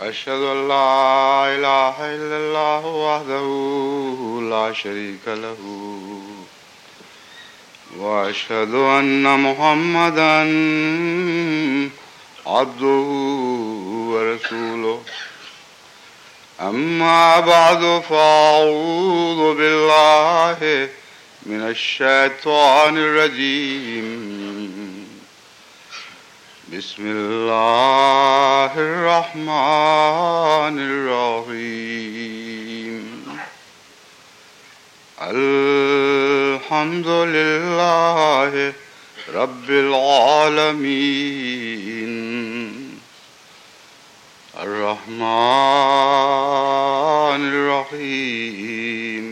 أشهد أن لا إله إلا الله وحده لا شريك له وأشهد أن محمدا عبده ورسوله أما بعد فأعوذ بالله من الشيطان الرجيم بسم الله الرحمن الرحيم الحمد لله رب العالمين الرحمن الرحيم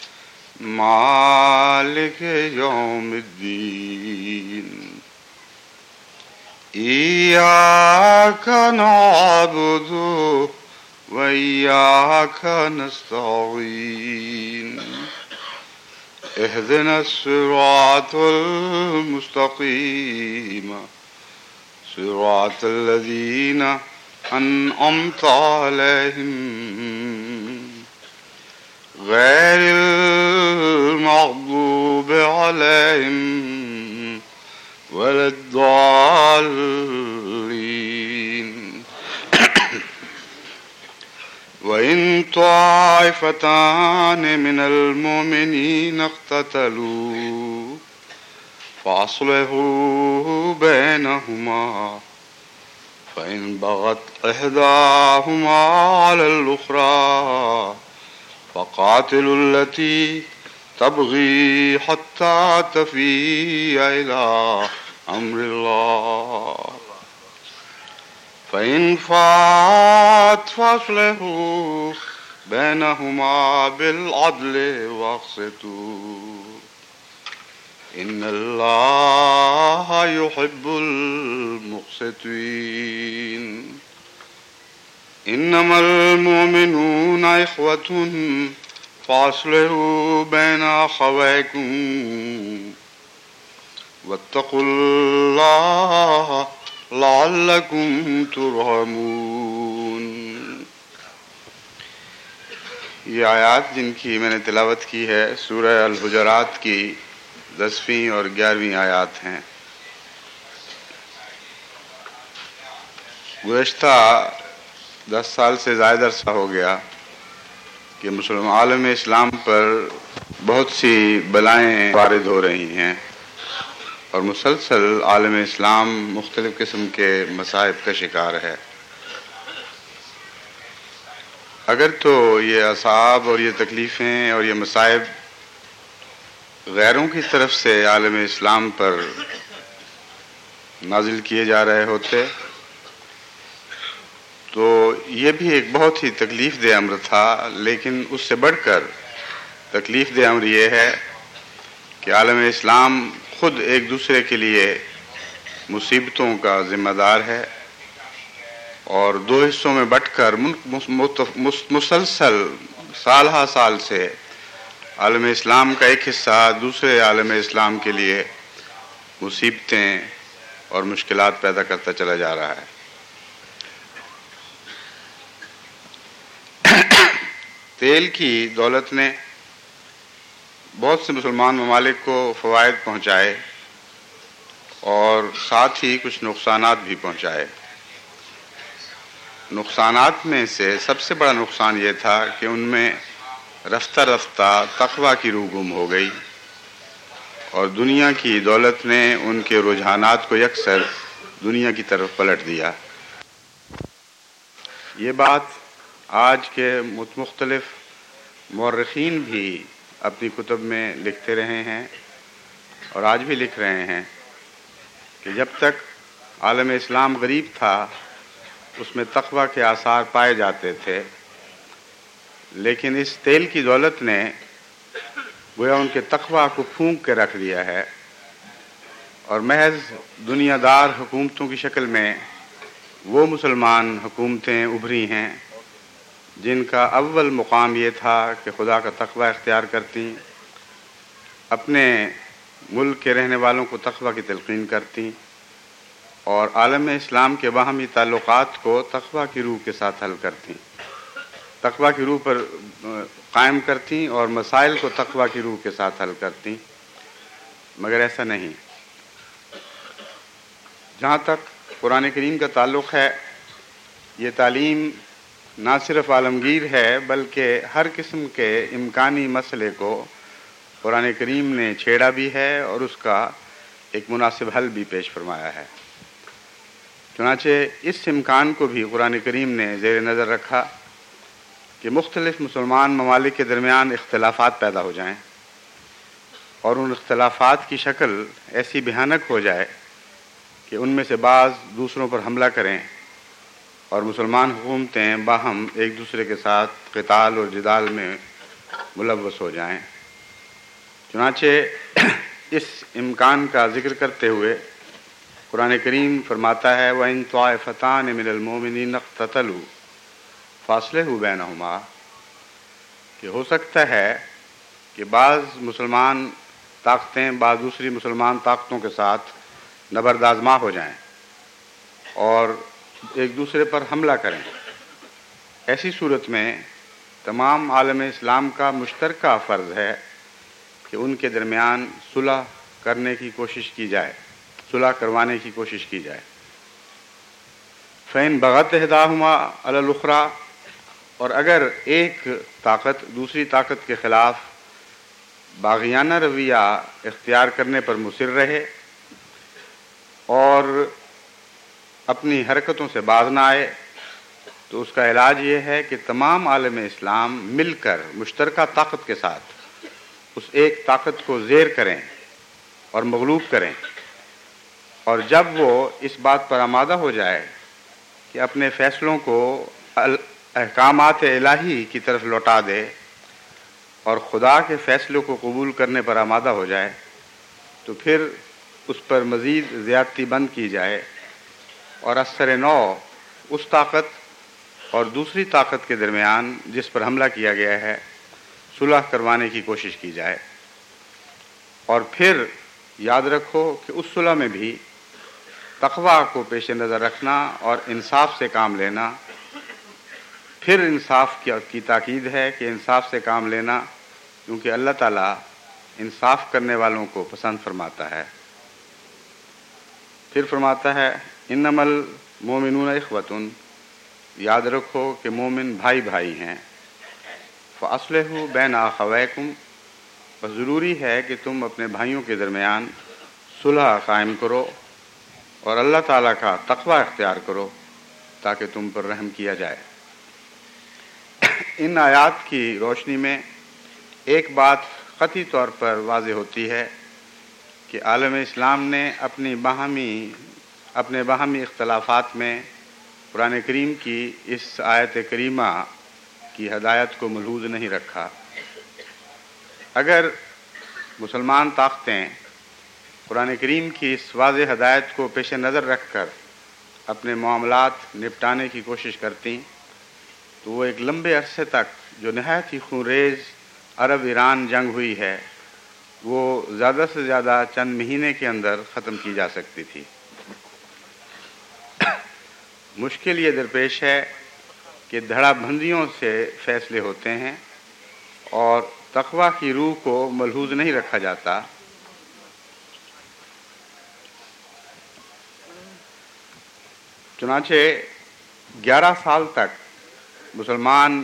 مالك يوم الدين إياك نعبد وإياك نستعين اهدنا الصراط المستقيم صراط الذين أنعمت عليهم غير المغضوب عليهم ولا الضالين وإن طائفتان من المؤمنين اقتتلوا فأصلحوا بينهما فإن بغت إحداهما على الأخرى فقاتلوا التي تبغي حتى تفيء إلى أمر الله فإن فات فأصلحوا بينهما بالعدل واقسطوا إن الله يحب المقسطين إنما المؤمنون إخوة فأصلحوا بين أخويكم واتقوا الله لعلكم ترحمون. یہ آیات جن کی میں نے تلاوت کی ہے سورہ الحجرات کی 10ویں اور 11ویں آیات ہیں. گزشتہ 10 سال سے زائد عرصہ ہو گیا کہ مسلم عالم اسلام پر بہت سی بلائیں وارد ہو رہی ہیں اور مسلسل عالم اسلام مختلف قسم کے مصائب کا شکار ہے. اگر تو یہ عذاب اور یہ تکلیفیں اور یہ مصائب غیروں کی طرف سے عالم اسلام پر نازل کیے جا رہے ہوتے تو یہ بھی ایک بہت ہی تکلیف دہ امر تھا، لیکن اس سے بڑھ کر تکلیف دہ امر یہ ہے کہ عالم اسلام خود ایک دوسرے کے لیے مصیبتوں کا ذمہ دار ہے اور 2 حصوں میں بٹ کر مسلسل سال ہا سال سے عالم اسلام کا ایک حصہ دوسرے عالم اسلام کے لیے مصیبتیں اور مشکلات پیدا کرتا چلا جا رہا ہے. تیل کی دولت نے بہت سے مسلمان ممالک کو فوائد پہنچائے اور ساتھ ہی کچھ نقصانات بھی پہنچائے. نقصانات میں سے سب سے بڑا نقصان یہ تھا کہ ان میں رفتہ رفتہ تقویٰ کی روح گم ہو گئی اور دنیا کی دولت نے ان کے رجحانات کو یکسر دنیا کی طرف پلٹ دیا. یہ بات آج کے مختلف مورخین بھی اپنی کتب میں لکھتے رہے ہیں اور آج بھی لکھ رہے ہیں کہ جب تک عالم اسلام غریب تھا اس میں تقویٰ کے آثار پائے جاتے تھے، لیکن اس تیل کی دولت نے گویا ان کے تقویٰ کو پھونک کے رکھ دیا ہے اور محض دنیا دار حکومتوں کی شکل میں وہ مسلمان حکومتیں ابھری ہیں جن کا اول مقام یہ تھا کہ خدا کا تقویٰ اختیار کرتی، اپنے ملک کے رہنے والوں کو تقویٰ کی تلقین کرتی، اور عالم اسلام کے باہمی تعلقات کو تقویٰ کی روح کے ساتھ حل کرتیں، تقویٰ کی روح پر قائم کرتیں اور مسائل کو تقویٰ کی روح کے ساتھ حل کرتیں، مگر ایسا نہیں۔ جہاں تک قرآن کریم کا تعلق ہے، یہ تعلیم نہ صرف عالمگیر ہے بلکہ ہر قسم کے امکانی مسئلے کو قرآن کریم نے چھیڑا بھی ہے اور اس کا ایک مناسب حل بھی پیش فرمایا ہے۔ چنانچہ اس امکان کو بھی قرآن کریم نے زیر نظر رکھا کہ مختلف مسلمان ممالک کے درمیان اختلافات پیدا ہو جائیں اور ان اختلافات کی شکل ایسی بھیانک ہو جائے کہ ان میں سے بعض دوسروں پر حملہ کریں اور مسلمان حکومتیں باہم ایک دوسرے کے ساتھ قتال اور جدال میں ملوث ہو جائیں۔ چنانچہ اس امکان کا ذکر کرتے ہوئے قرآن کریم فرماتا ہے وَإِن طَائِفَتَانِ مِنَ الْمُؤْمِنِينَ اقْتَتَلُوا فَأَصْلِحُوا بَيْنَهُمَا، کہ ہو سکتا ہے کہ بعض مسلمان طاقتیں بعض دوسری مسلمان طاقتوں کے ساتھ نبرد آزما ہو جائیں اور ایک دوسرے پر حملہ کریں۔ ایسی صورت میں تمام عالم اسلام کا مشترکہ فرض ہے کہ ان کے درمیان صلح کرنے کی کوشش کی جائے، صلح کروانے کی کوشش کی جائے۔ فَإِن بَغَتْ إِحْدَاهُمَا عَلَى الْأُخْرَى، اور اگر ایک طاقت دوسری طاقت کے خلاف باغیانہ رویہ اختیار کرنے پر مصر رہے اور اپنی حرکتوں سے باز نہ آئے، تو اس کا علاج یہ ہے کہ تمام عالم اسلام مل کر مشترکہ طاقت کے ساتھ اس ایک طاقت کو زیر کریں اور مغلوب کریں، اور جب وہ اس بات پر آمادہ ہو جائے کہ اپنے فیصلوں کو احکامات الہی کی طرف لوٹا دے اور خدا کے فیصلوں کو قبول کرنے پر آمادہ ہو جائے، تو پھر اس پر مزید زیادتی بند کی جائے اور اثر نو اس طاقت اور دوسری طاقت کے درمیان جس پر حملہ کیا گیا ہے صلح کروانے کی کوشش کی جائے۔ اور پھر یاد رکھو کہ اس صلح میں بھی تقویٰ کو پیش نظر رکھنا اور انصاف سے کام لینا، پھر انصاف کی تاکید ہے کہ انصاف سے کام لینا، کیونکہ اللہ تعالیٰ انصاف کرنے والوں کو پسند فرماتا ہے۔ پھر فرماتا ہے انما المؤمنون اخوۃ، یاد رکھو کہ مومن بھائی بھائی ہیں۔ فاصلحوا بین اخویکم، بس ضروری ہے کہ تم اپنے بھائیوں کے درمیان صلح قائم کرو اور اللہ تعالیٰ کا تقوی اختیار کرو تاکہ تم پر رحم کیا جائے۔ ان آیات کی روشنی میں ایک بات قطعی طور پر واضح ہوتی ہے کہ عالم اسلام نے اپنے باہمی اختلافات میں قرآن کریم کی اس آیت کریمہ کی ہدایت کو ملحوظ نہیں رکھا۔ اگر مسلمان طاقتیں قرآن کریم کی اس واضح ہدایت کو پیش نظر رکھ کر اپنے معاملات نپٹانے کی کوشش کرتیں تو وہ ایک لمبے عرصے تک جو نہایت ہی خونریز عرب ایران جنگ ہوئی ہے وہ زیادہ سے زیادہ چند مہینے کے اندر ختم کی جا سکتی تھی۔ مشکل یہ درپیش ہے کہ دھڑا بندیوں سے فیصلے ہوتے ہیں اور تقویٰ کی روح کو ملحوظ نہیں رکھا جاتا۔ چنانچہ 11 سال تک مسلمان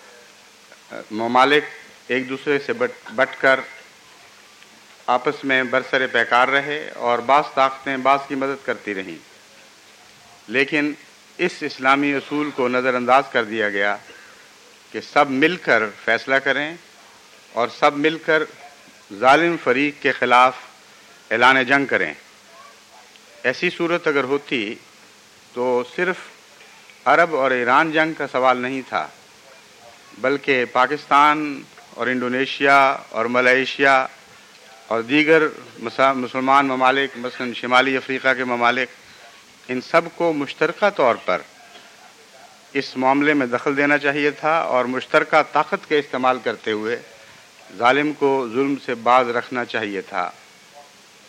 ممالک ایک دوسرے سے بٹ کر آپس میں برسر پیکار رہے اور بعض طاقتیں بعض کی مدد کرتی رہیں، لیکن اس اسلامی اصول کو نظر انداز کر دیا گیا کہ سب مل کر فیصلہ کریں اور سب مل کر ظالم فریق کے خلاف اعلان جنگ کریں۔ ایسی صورت اگر ہوتی تو صرف عرب اور ایران جنگ کا سوال نہیں تھا، بلکہ پاکستان اور انڈونیشیا اور ملائیشیا اور دیگر مسلمان ممالک مثلا شمالی افریقہ کے ممالک، ان سب کو مشترکہ طور پر اس معاملے میں دخل دینا چاہیے تھا اور مشترکہ طاقت کے استعمال کرتے ہوئے ظالم کو ظلم سے باز رکھنا چاہیے تھا۔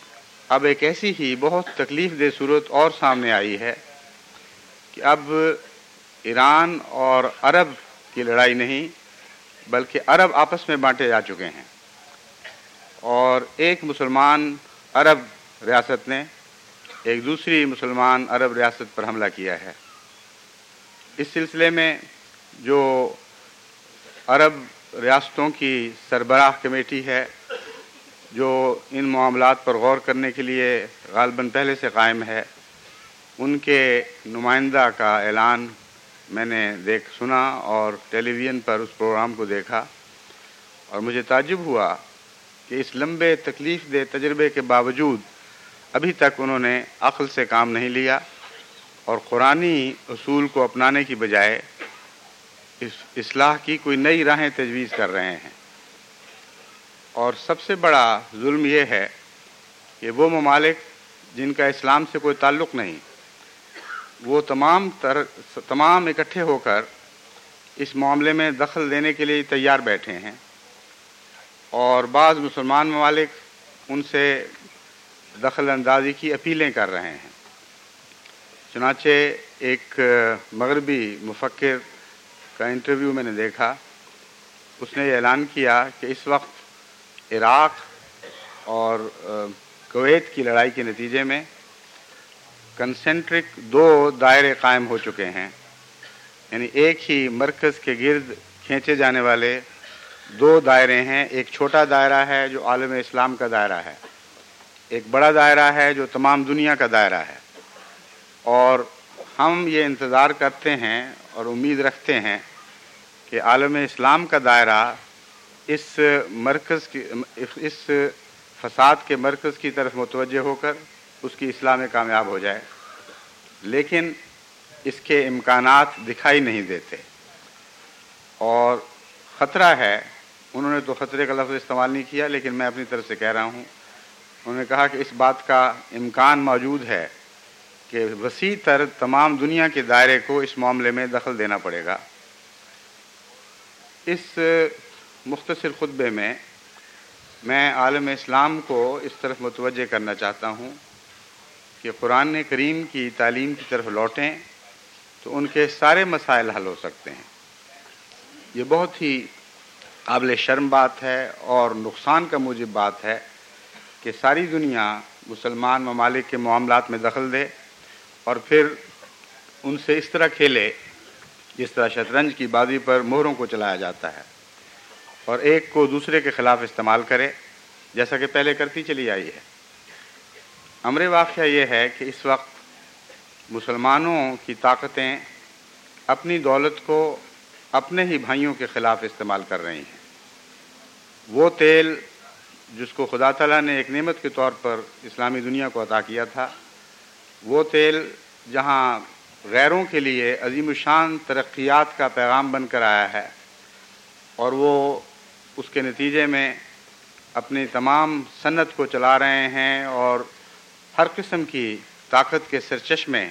اب ایک ایسی ہی بہت تکلیف دہ صورت اور سامنے آئی ہے کہ اب ایران اور عرب کی لڑائی نہیں بلکہ عرب آپس میں بانٹے جا چکے ہیں، اور ایک مسلمان عرب ریاست نے ایک دوسری مسلمان عرب ریاست پر حملہ کیا ہے۔ اس سلسلے میں جو عرب ریاستوں کی سربراہ کمیٹی ہے جو ان معاملات پر غور کرنے کے لیے غالباً پہلے سے قائم ہے، ان کے نمائندہ کا اعلان میں نے سنا اور ٹیلی ویژن پر اس پروگرام کو دیکھا، اور مجھے تعجب ہوا کہ اس لمبے تکلیف دہ تجربے کے باوجود ابھی تک انہوں نے عقل سے کام نہیں لیا اور قرآنی اصول کو اپنانے کی بجائے اصلاح کی کوئی نئی راہیں تجویز کر رہے ہیں۔ اور سب سے بڑا ظلم یہ ہے کہ وہ ممالک جن کا اسلام سے کوئی تعلق نہیں، وہ تمام اکٹھے ہو کر اس معاملے میں دخل دینے کے لیے تیار بیٹھے ہیں، اور بعض مسلمان ممالک ان سے دخل اندازی کی اپیلیں کر رہے ہیں۔ چنانچہ ایک مغربی مفکر کا انٹرویو میں نے دیکھا، اس نے یہ اعلان کیا کہ اس وقت عراق اور کویت کی لڑائی کے نتیجے میں کنسنٹرک 2 دائرے قائم ہو چکے ہیں، یعنی ایک ہی مرکز کے گرد کھینچے جانے والے 2 دائرے ہیں۔ ایک چھوٹا دائرہ ہے جو عالم اسلام کا دائرہ ہے، ایک بڑا دائرہ ہے جو تمام دنیا کا دائرہ ہے، اور ہم یہ انتظار کرتے ہیں اور امید رکھتے ہیں کہ عالم اسلام کا دائرہ اس فساد کے مرکز کی طرف متوجہ ہو کر اس کی اصلاح میں کامیاب ہو جائے، لیکن اس کے امکانات دکھائی نہیں دیتے، اور خطرہ ہے۔ انہوں نے تو خطرے کا لفظ استعمال نہیں کیا، لیکن میں اپنی طرف سے کہہ رہا ہوں، انہوں نے کہا کہ اس بات کا امکان موجود ہے کہ وسیع تر تمام دنیا کے دائرے کو اس معاملے میں دخل دینا پڑے گا۔ اس مختصر خطبے میں عالم اسلام کو اس طرف متوجہ کرنا چاہتا ہوں کہ قرآن کریم کی تعلیم کی طرف لوٹیں تو ان کے سارے مسائل حل ہو سکتے ہیں۔ یہ بہت ہی قابل شرم بات ہے اور نقصان کا موجب بات ہے کہ ساری دنیا مسلمان ممالک کے معاملات میں دخل دے اور پھر ان سے اس طرح کھیلے جس طرح شطرنج کی بازی پر مہروں کو چلایا جاتا ہے، اور ایک کو دوسرے کے خلاف استعمال کرے جیسا کہ پہلے کرتی چلی آئی ہے۔ امر واقعہ یہ ہے کہ اس وقت مسلمانوں کی طاقتیں اپنی دولت کو اپنے ہی بھائیوں کے خلاف استعمال کر رہی ہیں۔ وہ تیل جس کو خدا تعالیٰ نے ایک نعمت کے طور پر اسلامی دنیا کو عطا کیا تھا، وہ تیل جہاں غیروں کے لیے عظیم الشان ترقیات کا پیغام بن کر آیا ہے، اور وہ اس کے نتیجے میں اپنی تمام صنعت کو چلا رہے ہیں اور ہر قسم کی طاقت کے سرچشمے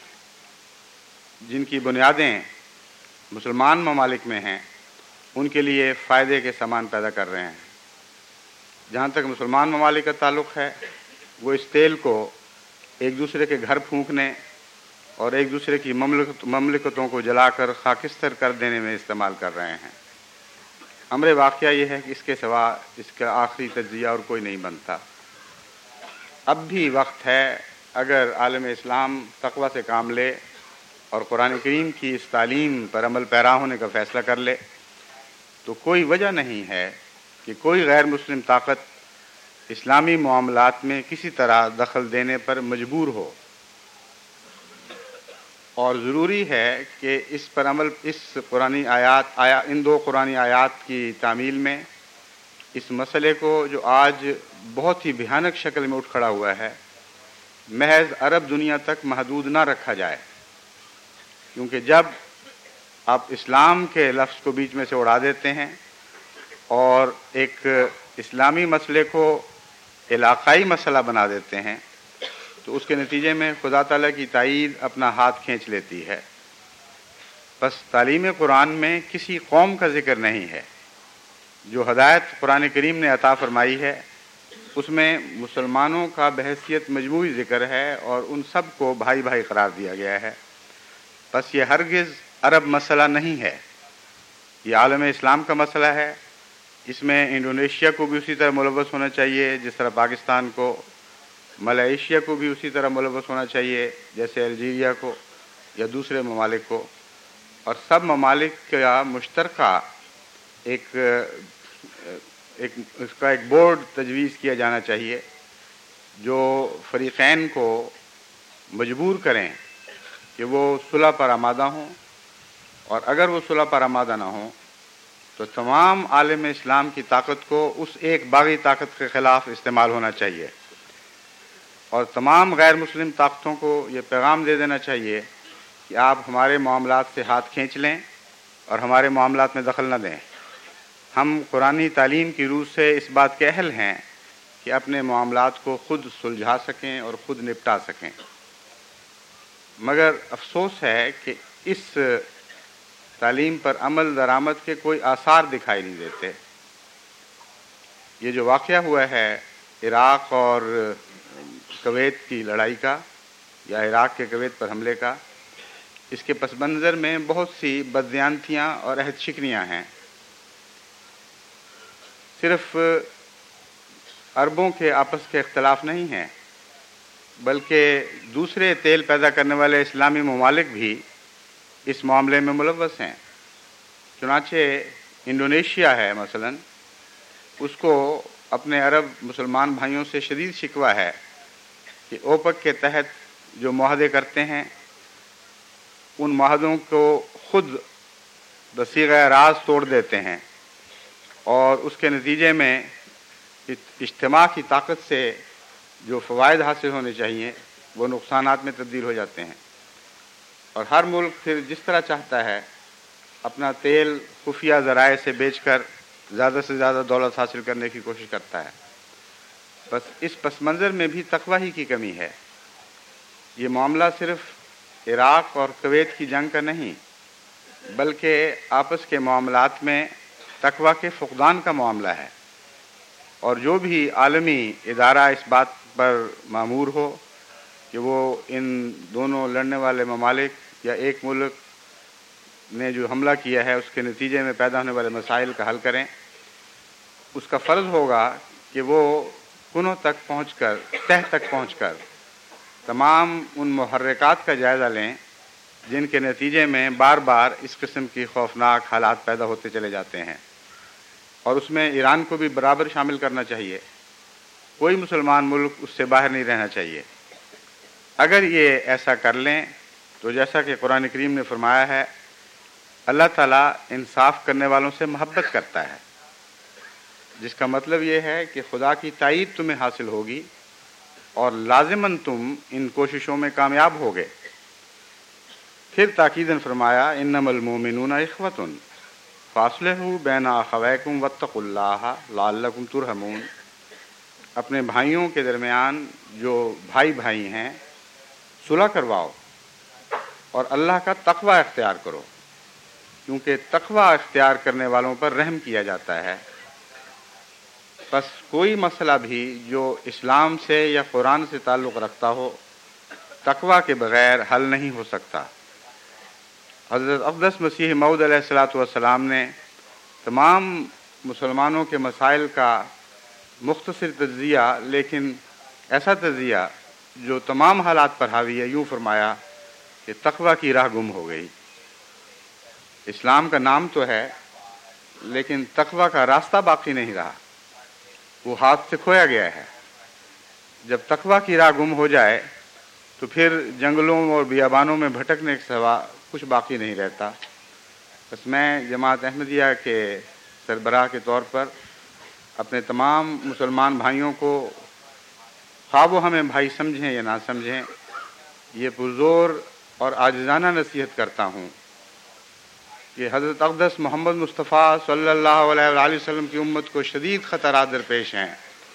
جن کی بنیادیں مسلمان ممالک میں ہیں ان کے لیے فائدے کے سامان پیدا کر رہے ہیں۔ جہاں تک مسلمان ممالک کا تعلق ہے، وہ اس تیل کو ایک دوسرے کے گھر پھونکنے اور ایک دوسرے کی مملکتوں کو جلا کر خاکستر کر دینے میں استعمال کر رہے ہیں۔ امر واقعہ یہ ہے کہ اس کے سوا اس کا آخری تجزیہ اور کوئی نہیں بنتا۔ اب بھی وقت ہے، اگر عالم اسلام تقوی سے کام لے اور قرآن کریم کی اس تعلیم پر عمل پیرا ہونے کا فیصلہ کر لے تو کوئی وجہ نہیں ہے کہ کوئی غیر مسلم طاقت اسلامی معاملات میں کسی طرح دخل دینے پر مجبور ہو، اور ضروری ہے کہ اس پر عمل ان 2 قرآنی آیات کی تعمیل میں اس مسئلے کو جو آج بہت ہی بھیانک شکل میں اٹھ کھڑا ہوا ہے محض عرب دنیا تک محدود نہ رکھا جائے، کیونکہ جب آپ اسلام کے لفظ کو بیچ میں سے اڑا دیتے ہیں اور ایک اسلامی مسئلے کو علاقائی مسئلہ بنا دیتے ہیں تو اس کے نتیجے میں خدا تعالیٰ کی تائید اپنا ہاتھ کھینچ لیتی ہے۔ بس تعلیم قرآن میں کسی قوم کا ذکر نہیں ہے۔ جو ہدایت قرآن کریم نے عطا فرمائی ہے اس میں مسلمانوں کا بحیثیت مجموعی ذکر ہے اور ان سب کو بھائی بھائی قرار دیا گیا ہے۔ بس یہ ہرگز عرب مسئلہ نہیں ہے، یہ عالم اسلام کا مسئلہ ہے۔ اس میں انڈونیشیا کو بھی اسی طرح ملوث ہونا چاہیے جس طرح پاکستان کو، ملائیشیا کو بھی اسی طرح ملوث ہونا چاہیے جیسے الجیریا کو یا دوسرے ممالک کو، اور سب ممالک کا مشترکہ اس کا ایک بورڈ تجویز کیا جانا چاہیے جو فریقین کو مجبور کریں کہ وہ صلح پر آمادہ ہوں، اور اگر وہ صلح پر آمادہ نہ ہوں تو تمام عالم اسلام کی طاقت کو اس ایک باغی طاقت کے خلاف استعمال ہونا چاہیے، اور تمام غیر مسلم طاقتوں کو یہ پیغام دے دینا چاہیے کہ آپ ہمارے معاملات سے ہاتھ کھینچ لیں اور ہمارے معاملات میں دخل نہ دیں۔ ہم قرآنی تعلیم کی روح سے اس بات کے اہل ہیں کہ اپنے معاملات کو خود سلجھا سکیں اور خود نپٹا سکیں، مگر افسوس ہے کہ اس تعلیم پر عمل درآمد کے کوئی آثار دکھائی نہیں دیتے۔ یہ جو واقعہ ہوا ہے عراق اور کویت کی لڑائی کا یا عراق کے کویت پر حملے کا، اس کے پس منظر میں بہت سی بددیانتیاں اور عہد شکنیاں ہیں۔ صرف عربوں کے آپس کے اختلاف نہیں ہیں، بلکہ دوسرے تیل پیدا کرنے والے اسلامی ممالک بھی اس معاملے میں ملوث ہیں۔ چنانچہ انڈونیشیا ہے مثلا، اس کو اپنے عرب مسلمان بھائیوں سے شدید شکوہ ہے کہ اوپک کے تحت جو معاہدے کرتے ہیں ان معاہدوں کو خود بصیغہ راز توڑ دیتے ہیں، اور اس کے نتیجے میں اجتماع کی طاقت سے جو فوائد حاصل ہونے چاہیے وہ نقصانات میں تبدیل ہو جاتے ہیں، اور ہر ملک پھر جس طرح چاہتا ہے اپنا تیل خفیہ ذرائع سے بیچ کر زیادہ سے زیادہ دولت حاصل کرنے کی کوشش کرتا ہے۔ بس اس پس منظر میں بھی تقوی ہی کی کمی ہے۔ یہ معاملہ صرف عراق اور کویت کی جنگ کا نہیں، بلکہ آپس کے معاملات میں تقوی کے فقدان کا معاملہ ہے، اور جو بھی عالمی ادارہ اس بات پر مامور ہو کہ وہ ان دونوں لڑنے والے ممالک یا ایک ملک نے جو حملہ کیا ہے اس کے نتیجے میں پیدا ہونے والے مسائل کا حل کریں، اس کا فرض ہوگا کہ وہ کنوں تک پہنچ کر، تہ تک پہنچ کر تمام ان محرکات کا جائزہ لیں جن کے نتیجے میں بار بار اس قسم کی خوفناک حالات پیدا ہوتے چلے جاتے ہیں، اور اس میں ایران کو بھی برابر شامل کرنا چاہیے۔ کوئی مسلمان ملک اس سے باہر نہیں رہنا چاہیے۔ اگر یہ ایسا کر لیں تو جیسا کہ قرآن کریم نے فرمایا ہے، اللہ تعالیٰ انصاف کرنے والوں سے محبت کرتا ہے، جس کا مطلب یہ ہے کہ خدا کی تائید تمہیں حاصل ہوگی اور لازماً تم ان کوششوں میں کامیاب ہوگے۔ پھر تاکیداً فرمایا انما المؤمنون اخوۃ فاصلحوا بین اخویکم واتقوا اللہ لعلکم ترحمون۔ اپنے بھائیوں کے درمیان جو بھائی بھائی ہیں صلح کرواؤ اور اللہ کا تقوی اختیار کرو، کیونکہ تقوی اختیار کرنے والوں پر رحم کیا جاتا ہے۔ بس کوئی مسئلہ بھی جو اسلام سے یا قرآن سے تعلق رکھتا ہو تقوی کے بغیر حل نہیں ہو سکتا۔ حضرت اقدس مسیح موعود علیہ الصلوۃ والسلام نے تمام مسلمانوں کے مسائل کا مختصر تجزیہ، لیکن ایسا تجزیہ جو تمام حالات پر حاوی ہے، یوں فرمایا کہ تقوی کی راہ گم ہو گئی۔ اسلام کا نام تو ہے لیکن تقوی کا راستہ باقی نہیں رہا، وہ ہاتھ سے کھویا گیا ہے۔ جب تقوی کی راہ گم ہو جائے تو پھر جنگلوں اور بیابانوں میں بھٹکنے کے سوا کچھ باقی نہیں رہتا۔ بس میں جماعت احمدیہ کے سربراہ کے طور پر اپنے تمام مسلمان بھائیوں کو، خواہ وہ ہمیں بھائی سمجھیں یا نہ سمجھیں، یہ پرزور اور عاجزانہ نصیحت کرتا ہوں کہ حضرت اقدس محمد مصطفیٰ صلی اللہ علیہ وآلہ وسلم کی امت کو شدید خطرات درپیش ہیں۔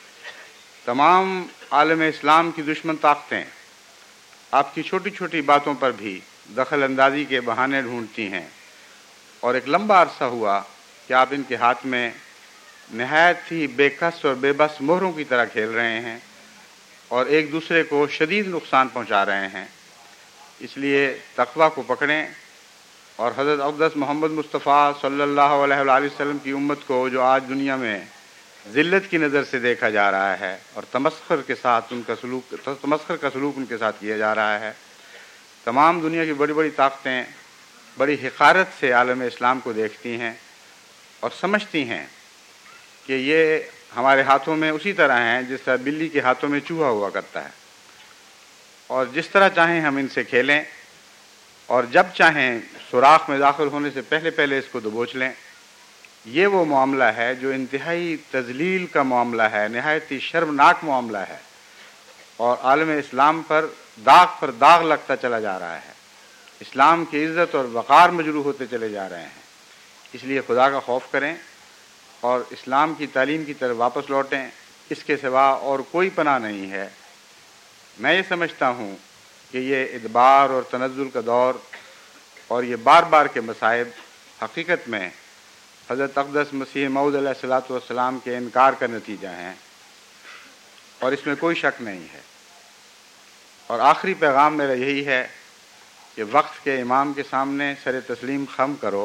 تمام عالم اسلام کی دشمن طاقتیں آپ کی چھوٹی چھوٹی باتوں پر بھی دخل اندازی کے بہانے ڈھونڈتی ہیں، اور ایک لمبا عرصہ ہوا کہ آپ ان کے ہاتھ میں نہایت ہی بےکس اور بے بس مہروں کی طرح کھیل رہے ہیں اور ایک دوسرے کو شدید نقصان پہنچا رہے ہیں۔ اس لیے تقویٰ کو پکڑیں اور حضرت اقدس محمد مصطفیٰ صلی اللہ علیہ وآلہ وسلم کی امت کو، جو آج دنیا میں ذلت کی نظر سے دیکھا جا رہا ہے اور تمسخر کا سلوک ان کے ساتھ کیا جا رہا ہے، تمام دنیا کی بڑی بڑی طاقتیں بڑی حقارت سے عالم اسلام کو دیکھتی ہیں اور سمجھتی ہیں کہ یہ ہمارے ہاتھوں میں اسی طرح ہیں جس طرح بلی کے ہاتھوں میں چوہا ہوا کرتا ہے، اور جس طرح چاہیں ہم ان سے کھیلیں اور جب چاہیں سوراخ میں داخل ہونے سے پہلے اس کو دبوچ لیں۔ یہ وہ معاملہ ہے جو انتہائی تذلیل کا معاملہ ہے، نہایت ہی شرمناک معاملہ ہے، اور عالم اسلام پر داغ لگتا چلا جا رہا ہے۔ اسلام کی عزت اور وقار مجروح ہوتے چلے جا رہے ہیں۔ اس لیے خدا کا خوف کریں اور اسلام کی تعلیم کی طرف واپس لوٹیں۔ اس کے سوا اور کوئی پناہ نہیں ہے۔ میں یہ سمجھتا ہوں کہ یہ ادبار اور تنزل کا دور اور یہ بار بار کے مصائب حقیقت میں حضرت اقدس مسیح موعود علیہ الصلوۃ والسلام کے انکار کا نتیجہ ہیں، اور اس میں کوئی شک نہیں ہے۔ اور آخری پیغام میرا یہی ہے کہ وقت کے امام کے سامنے سر تسلیم خم کرو۔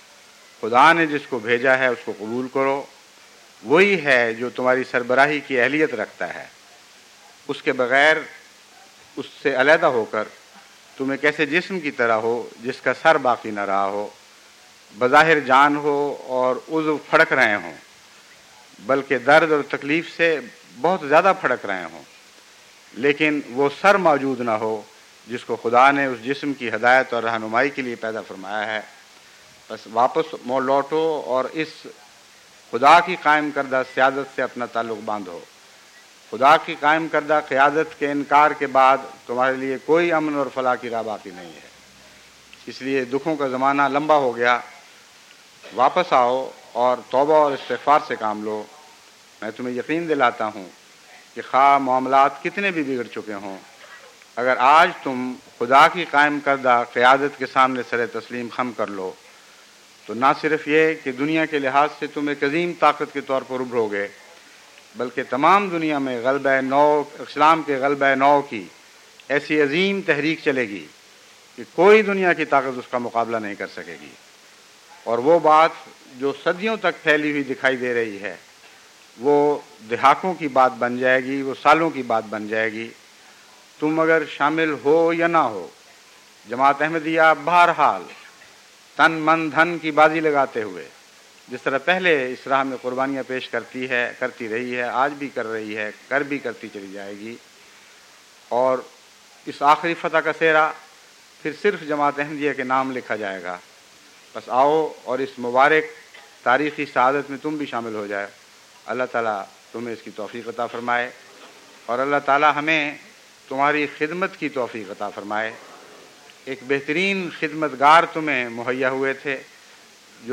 خدا نے جس کو بھیجا ہے اس کو قبول کرو۔ وہی ہے جو تمہاری سربراہی کی اہلیت رکھتا ہے۔ اس کے بغیر، اس سے علیحدہ ہو کر تم ایک ایسے جسم کی طرح ہو جس کا سر باقی نہ رہا ہو، بظاہر جان ہو اور عضو پھڑک رہے ہوں، بلکہ درد اور تکلیف سے بہت زیادہ پھڑک رہے ہوں، لیکن وہ سر موجود نہ ہو جس کو خدا نے اس جسم کی ہدایت اور رہنمائی کے لیے پیدا فرمایا ہے۔ بس واپس موڑ لوٹو اور اس خدا کی قائم کردہ سیادت سے اپنا تعلق باندھو۔ خدا کی قائم کردہ قیادت کے انکار کے بعد تمہارے لیے کوئی امن اور فلاح کی راہ باقی نہیں ہے۔ اس لیے دکھوں کا زمانہ لمبا ہو گیا، واپس آؤ اور توبہ اور استغفار سے کام لو۔ میں تمہیں یقین دلاتا ہوں کہ خواہ معاملات کتنے بھی بگڑ چکے ہوں، اگر آج تم خدا کی قائم کردہ قیادت کے سامنے سر تسلیم خم کر لو تو نہ صرف یہ کہ دنیا کے لحاظ سے تم ایک عظیم طاقت کے طور پر ابھرو گے، بلکہ تمام دنیا میں غلبہ نو، اسلام کے غلبہ نو کی ایسی عظیم تحریک چلے گی کہ کوئی دنیا کی طاقت اس کا مقابلہ نہیں کر سکے گی۔ اور وہ بات جو صدیوں تک پھیلی ہوئی دکھائی دے رہی ہے، وہ دہائیوں کی بات بن جائے گی، وہ سالوں کی بات بن جائے گی۔ تم اگر شامل ہو یا نہ ہو، جماعت احمدیہ بہرحال تن من دھن کی بازی لگاتے ہوئے جس طرح پہلے اس راہ میں قربانیاں پیش کرتی رہی ہے، آج بھی کر رہی ہے، بھی کرتی چلی جائے گی، اور اس آخری فتح کا سہرا پھر صرف جماعت احمدیہ کے نام لکھا جائے گا۔ بس آؤ اور اس مبارک تاریخی سعادت میں تم بھی شامل ہو جائے۔ اللہ تعالیٰ تمہیں اس کی توفیق عطا فرمائے، اور اللہ تعالیٰ ہمیں تمہاری خدمت کی توفیق عطا فرمائے۔ ایک بہترین خدمتگار تمہیں مہیا ہوئے تھے جو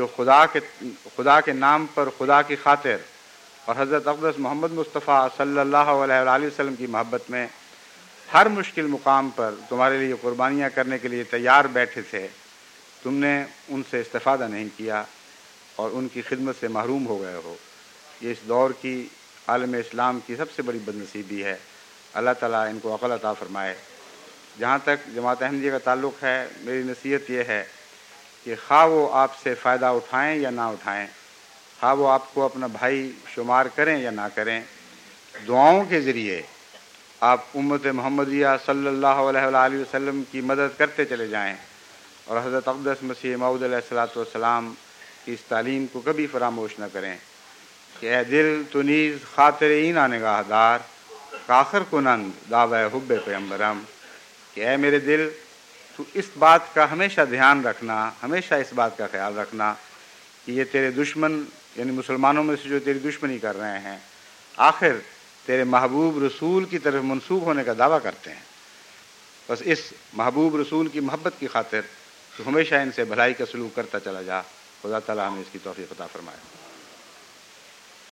خدا کے نام پر، خدا کی خاطر اور حضرت اقدس محمد مصطفیٰ صلی اللہ علیہ وآلہ وسلم کی محبت میں ہر مشکل مقام پر تمہارے لیے قربانیاں کرنے کے لیے تیار بیٹھے تھے۔ تم نے ان سے استفادہ نہیں کیا اور ان کی خدمت سے محروم ہو گئے ہو۔ یہ اس دور کی عالم اسلام کی سب سے بڑی بد نصیبی ہے۔ اللہ تعالیٰ ان کو عقل عطا فرمائے۔ جہاں تک جماعت احمدیہ کا تعلق ہے، میری نصیحت یہ ہے کہ خواہ وہ آپ سے فائدہ اٹھائیں یا نہ اٹھائیں، خواہ وہ آپ کو اپنا بھائی شمار کریں یا نہ کریں، دعاؤں کے ذریعے آپ امت محمدیہ صلی اللہ علیہ وآلہ وسلم کی مدد کرتے چلے جائیں، اور حضرت اقدس مسیح موعود علیہ الصلوۃ والسلام کی اس تعلیم کو کبھی فراموش نہ کریں کہ اے دل تو نیز خاطر اینا نگاہ دار، کاخر کنند دعوی حب پیغمبرم، کہ اے میرے دل تو اس بات کا ہمیشہ دھیان رکھنا، ہمیشہ اس بات کا خیال رکھنا کہ یہ تیرے دشمن، یعنی مسلمانوں میں سے جو تیری دشمنی کر رہے ہیں، آخر تیرے محبوب رسول کی طرف منسوب ہونے کا دعویٰ کرتے ہیں۔ بس اس محبوب رسول کی محبت کی خاطر تو ہمیشہ ان سے بھلائی کا سلوک کرتا چلا جا۔ خدا تعالیٰ ہمیں اس کی توفیق عطا فرمائے۔